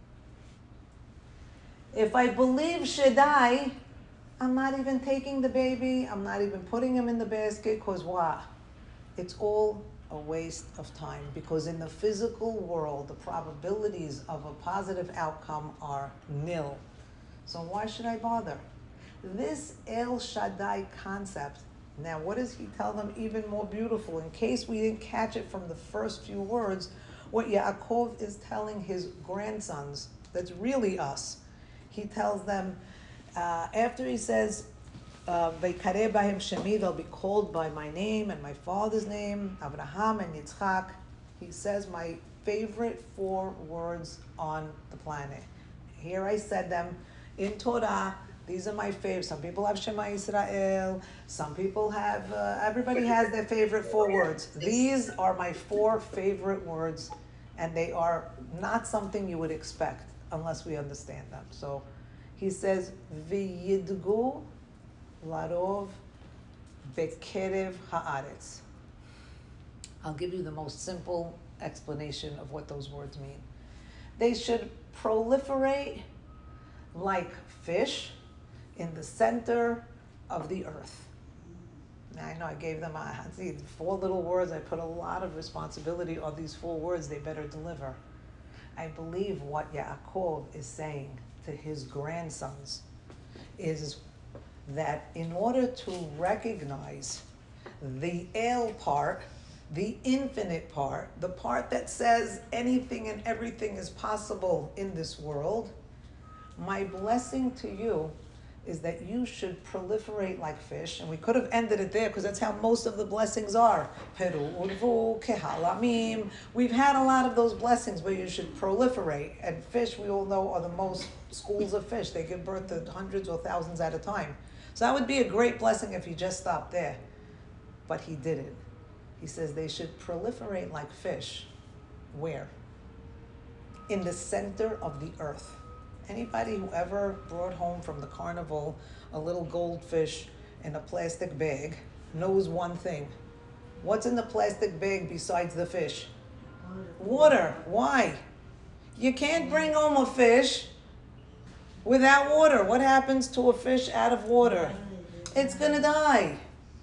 If I believe Shaddai, I'm not even taking the baby, I'm not even putting him in the basket, because what? It's all a waste of time, because in the physical world, the probabilities of a positive outcome are nil. So why should I bother? This El Shaddai concept, now what does he tell them even more beautiful? In case we didn't catch it from the first few words, what Yaakov is telling his grandsons, that's really us. He tells them, after he says, Veikareh bahem shemi, they'll be called by my name and my father's name, Abraham and Yitzchak. He says my favorite 4 words on the planet. Here I said them in Torah. These are my favorite. Some people have Shema Yisrael. Some people have, everybody has their favorite 4 words. These are my 4 favorite words, and they are not something you would expect unless we understand them. So he says, V'yidgu larov bekerev haaretz. I'll give you the most simple explanation of what those words mean. They should proliferate like fish in the center of the earth. I know I gave them, see, 4 little words. I put a lot of responsibility on these 4 words. They better deliver. I believe what Yaakov is saying to his grandsons is that in order to recognize the El part, the infinite part, the part that says anything and everything is possible in this world, my blessing to you is that you should proliferate like fish. And we could have ended it there because that's how most of the blessings are. Peru, urvu, kehalamim. We've had a lot of those blessings where you should proliferate. And fish, we all know, are the most schools of fish. They give birth to hundreds or thousands at a time. So that would be a great blessing if he just stopped there. But he didn't. He says they should proliferate like fish. Where? In the center of the earth. Anybody who ever brought home from the carnival a little goldfish in a plastic bag knows one thing. What's in the plastic bag besides the fish? Water. Why? You can't bring home a fish without water. What happens to a fish out of water? It's gonna die.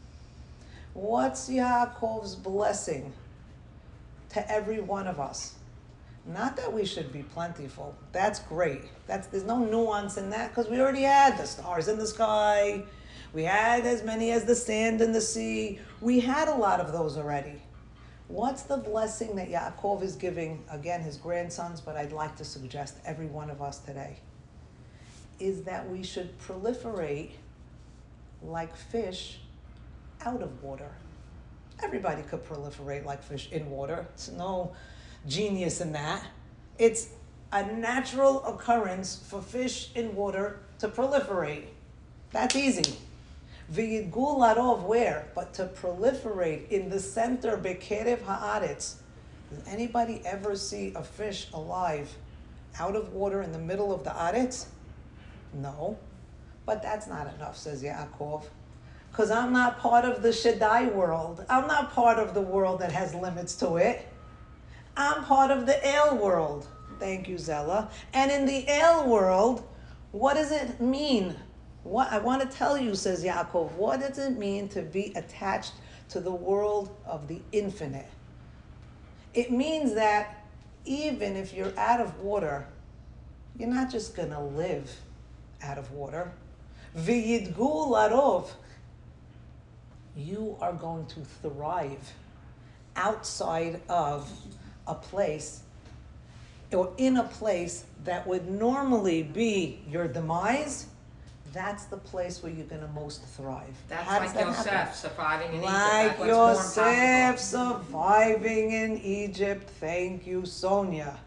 What's Yaakov's blessing to every one of us? Not that we should be plentiful. That's great. There's no nuance in that because we already had the stars in the sky. We had as many as the sand in the sea. We had a lot of those already. What's the blessing that Yaakov is giving, again, his grandsons, but I'd like to suggest every one of us today, is that we should proliferate like fish out of water. Everybody could proliferate like fish in water. It's no genius in that. It's a natural occurrence for fish in water to proliferate. That's easy. V'yidgu larov, where? But to proliferate in the center, bekerev haaretz. Does anybody ever see a fish alive out of water in the middle of the aretz? No. But that's not enough, says Yaakov. Because I'm not part of the Shaddai world. I'm not part of the world that has limits to it. I'm part of the El world. Thank you, Zella. And in the El world, what does it mean? What I want to tell you, says Yaakov, what does it mean to be attached to the world of the infinite? It means that even if you're out of water, you're not just going to live out of water. V'yidgu larov. You are going to thrive outside of a place or in a place that would normally be your demise. That's the place where you're going to most thrive. That's How like does that happen? Yosef surviving in Egypt. Like That's what's more Yosef impossible. surviving in Egypt. Thank you, Sonia.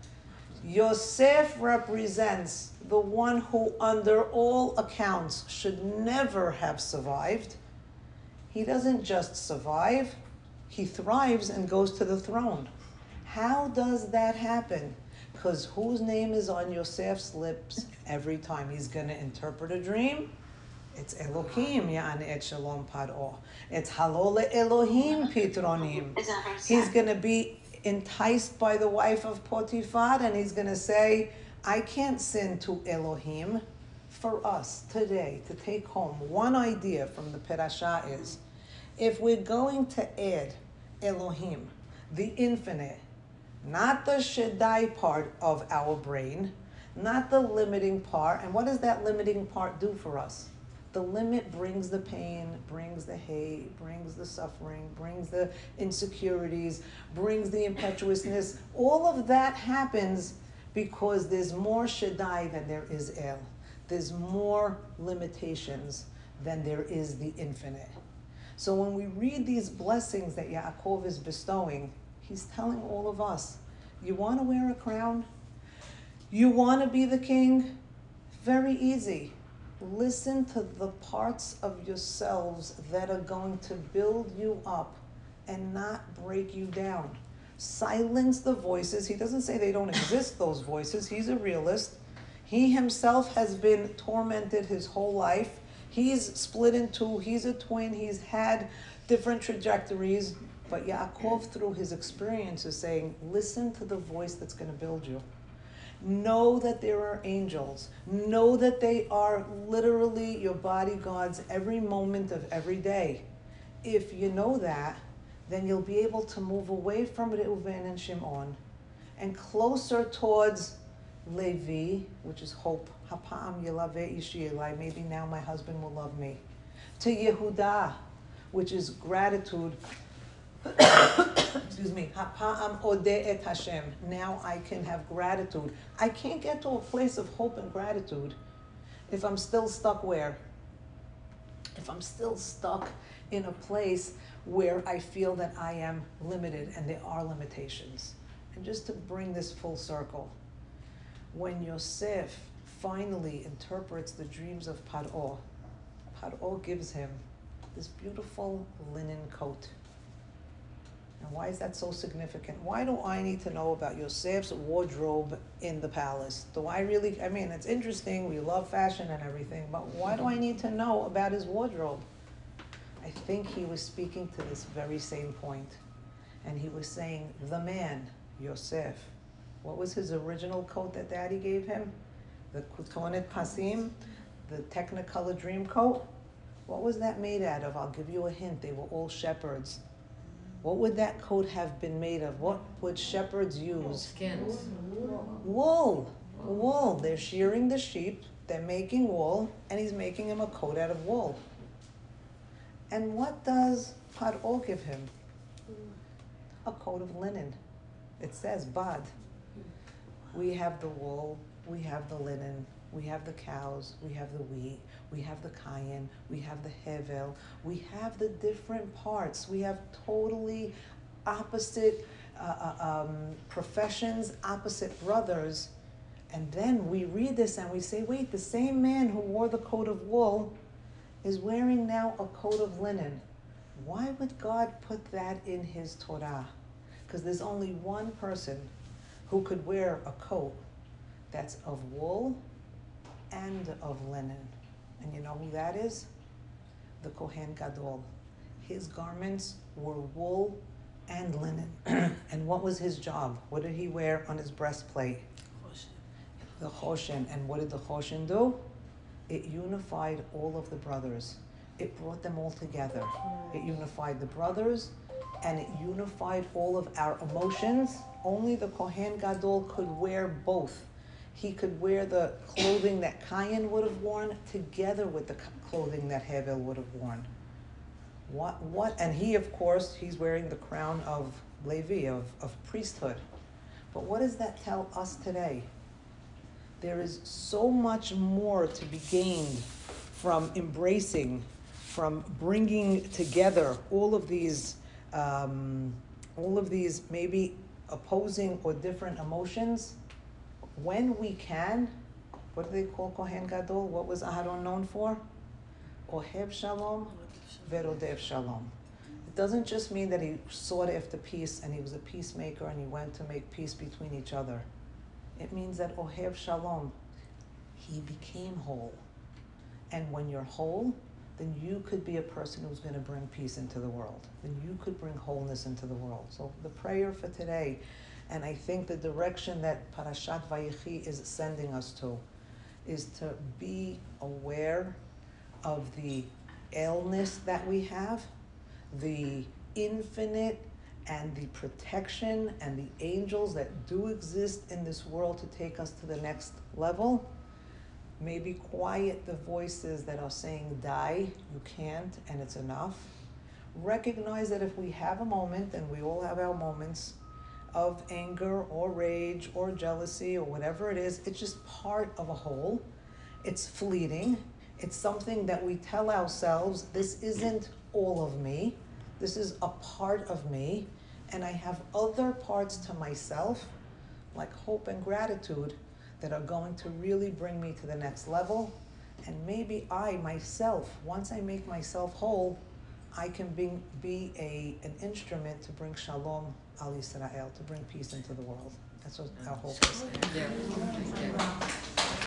Yosef represents the one who, under all accounts, should never have survived. He doesn't just survive, he thrives and goes to the throne. How does that happen? Because whose name is on Yosef's lips every time he's going to interpret a dream? It's Elohim, Ya'an et Shalom Par'o. It's Halol Elohim Pitronim. He's going to be enticed by the wife of Potiphar and he's going to say, I can't sin to Elohim. For us today to take home one idea from the Perashah is, if we're going to add Elohim, the infinite, not the Shaddai part of our brain, not the limiting part, and what does that limiting part do for us? The limit brings the pain, brings the hate, brings the suffering, brings the insecurities, brings the impetuousness. All of that happens because there's more Shaddai than there is El. There's more limitations than there is the infinite. So when we read these blessings that Yaakov is bestowing, he's telling all of us, you want to wear a crown? You want to be the king? Very easy. Listen to the parts of yourselves that are going to build you up and not break you down. Silence the voices. He doesn't say they don't exist, those voices. He's a realist. He himself has been tormented his whole life. He's split in two. He's a twin. He's had different trajectories. But Yaakov, through his experience, is saying, listen to the voice that's going to build you. Know that there are angels. Know that they are literally your bodyguards every moment of every day. if you know that, then you'll be able to move away from Reuven and Shimon and closer towards Levi, which is hope. Hapa'am yelaveh ishi elai. Maybe now my husband will love me. To Yehuda, which is gratitude. Excuse me. Hapa'am odeh et Hashem. Now I can have gratitude. I can't get to a place of hope and gratitude if I'm still stuck where? If I'm still stuck in a place where I feel that I am limited and there are limitations. And just to bring this full circle, when Yosef finally interprets the dreams of Paro, Paro gives him this beautiful linen coat. And why is that so significant? Why do I need to know about Yosef's wardrobe in the palace? Do I really, I mean, it's interesting, we love fashion and everything, but why do I need to know about his wardrobe? I think he was speaking to this very same point. And he was saying, the man, Yosef, what was his original coat that Daddy gave him? The Kutonet Pasim, the Technicolor dream coat? What was that made out of? I'll give you a hint. They were all shepherds. What would that coat have been made of? What would shepherds use? Skins. Wool. Wool. They're shearing the sheep, they're making wool, and he's making him a coat out of wool. And what does Paro give him? A coat of linen. It says bad. We have the wool, we have the linen, we have the cows, we have the wheat, we have the cayenne, we have the hevel, we have the different parts. We have totally opposite professions, opposite brothers. And then we read this and we say, wait, the same man who wore the coat of wool is wearing now a coat of linen. Why would God put that in his Torah? Because there's only one person who could wear a coat that's of wool and of linen. And you know who that is? The Kohen Gadol. His garments were wool and linen. And what was his job? What did he wear on his breastplate? The Choshen. And what did the Choshen do? It unified all of the brothers. It brought them all together. It unified the brothers, and it unified all of our emotions. Only the Kohen Gadol could wear both. He could wear the clothing that Cain would have worn together with the clothing that Hevel would have worn. And he, of course, he's wearing the crown of Levi, of priesthood. But what does that tell us today? There is so much more to be gained from embracing, from bringing together all of these maybe opposing or different emotions. When we can, what do they call Kohen Gadol? What was Aharon known for? Ohev Shalom, Verodev Shalom. It doesn't just mean that he sought after peace and he was a peacemaker and he went to make peace between each other. It means that Ohev Shalom, he became whole. And when you're whole, then you could be a person who's going to bring peace into the world. Then you could bring wholeness into the world. So the prayer for today, and I think the direction that Parashat Vayechi is sending us to, is to be aware of the illness that we have, the infinite and the protection and the angels that do exist in this world to take us to the next level. Maybe quiet the voices that are saying, die, you can't, and it's enough. Recognize that if we have a moment, and we all have our moments, of anger or rage or jealousy or whatever it is, it's just part of a whole. It's fleeting. It's something that we tell ourselves, this isn't all of me. This is a part of me. And I have other parts to myself, like hope and gratitude, that are going to really bring me to the next level. And maybe I, myself, once I make myself whole, I can be an instrument to bring shalom al Yisrael, to bring peace into the world. That's what our hope is. Yeah.